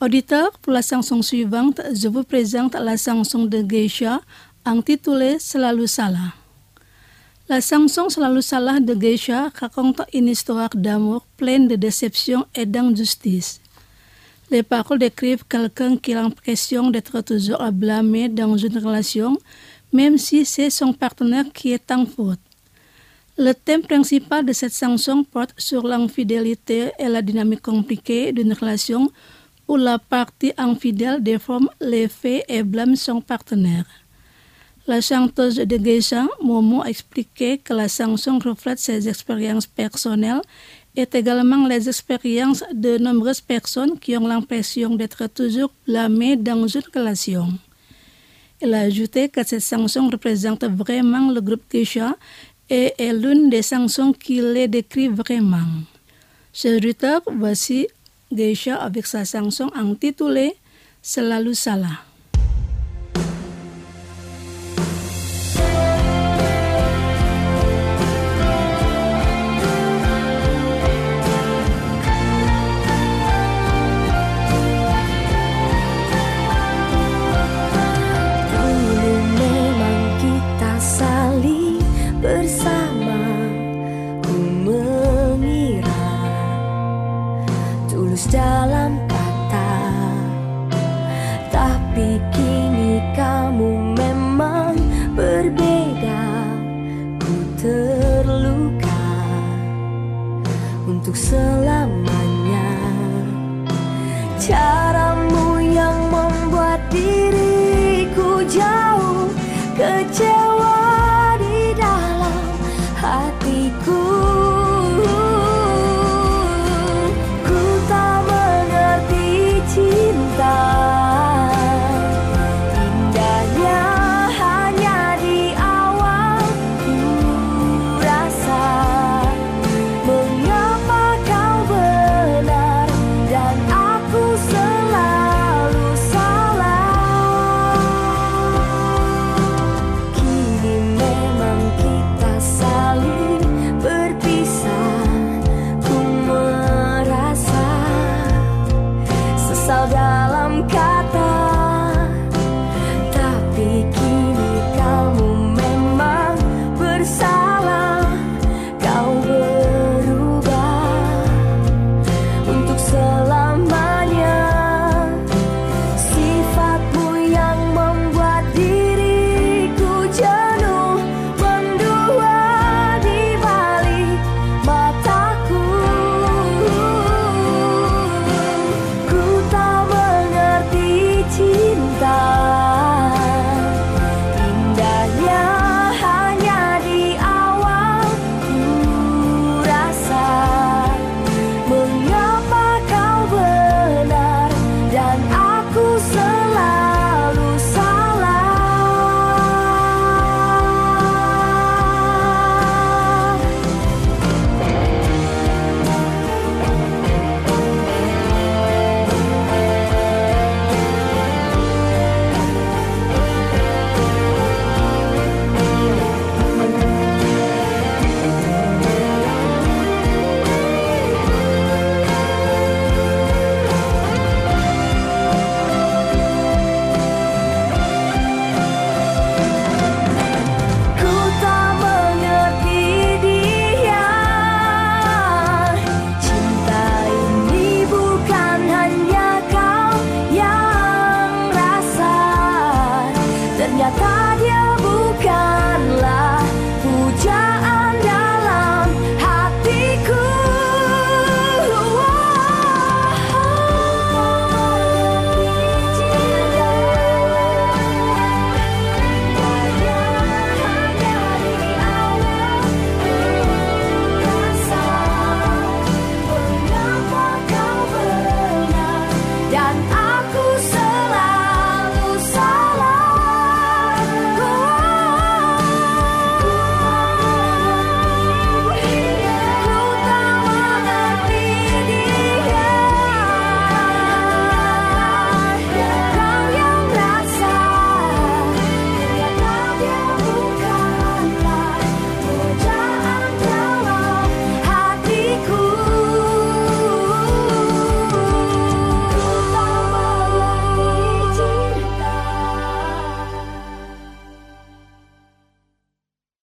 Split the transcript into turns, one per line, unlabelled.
Auditeur, pour la chanson suivante, je vous présente la chanson de Geisha intitulée Selalu Salah. La chanson Selalu Salah de Geisha raconte une histoire d'amour pleine de déception et d'injustice. Les paroles décrivent quelqu'un qui a l'impression d'être toujours à blâmer dans une relation, même si c'est son partenaire qui est en faute. Le thème principal de cette chanson porte sur l'infidélité et la dynamique compliquée d'une relation où la partie infidèle déforme les faits et blâme son partenaire. La chanteuse de Geisha, Momo, a expliqué que la chanson reflète ses expériences personnelles et également les expériences de nombreuses personnes qui ont l'impression d'être toujours blâmées dans une relation. Elle a ajouté que cette chanson représente vraiment le groupe Geisha et est l'une des chansons qui les décrit vraiment. Chers auditeurs, voici Geisha avec sa chanson intitulée Selalu Salah.
Dulu memang kita saling bersama, ku mengira tulus dalam kata, tapi kini kamu memang berbeda. Ku terluka untuk selamanya. Cara